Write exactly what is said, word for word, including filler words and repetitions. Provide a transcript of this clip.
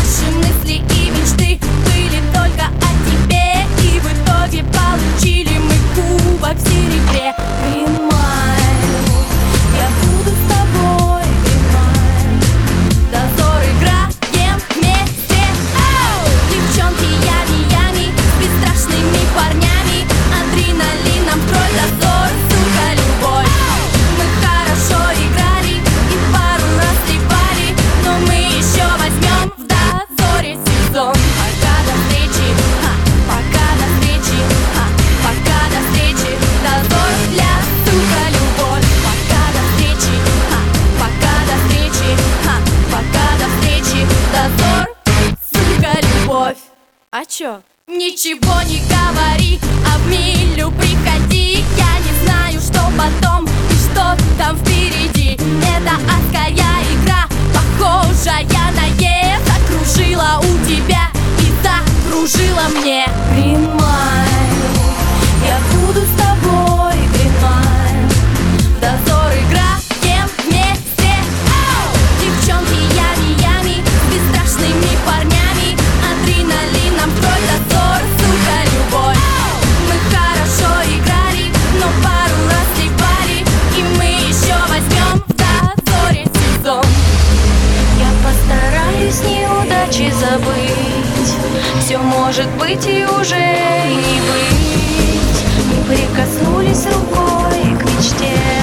Наши мысли и мечты были только о тебе, и в итоге получили мы кубок в серебре. Green Mile, я буду с тобой, Green Mile. Дозор играем вместе. Оу! Девчонки, ями, ями, с бесстрашными парнями. Адреналином строй дозор, сука, любовь. Мы хорошо играли и пару раз трепали, но мы еще возьмем в дозоре сезон. Пока до встречи, ха, пока до встречи, ха, пока до встречи. Дозор для сука, любовь. Пока до встречи, ха, пока до встречи, ха, пока до встречи. Дозор, сука, любовь. А чё? Ничего не говори, а в милю приходи. Я не знаю, что потом и что там впереди. Это адская игра, похожая на ЕС. Закружила у тебя и закружила мне. Green Mile, я буду с тобой, Green Mile. Дозор играем вместе. Оу! Девчонки, ями, ями, с бесстрашными парнями. Адреналином строй дозор, сука, любовь. Мы хорошо играли, но пару раз трепали, и мы еще возьмем в дозоре сезон. Я постараюсь неудачи забыть. Все может быть и уже не быть. Мы прикоснулись рукой к мечте.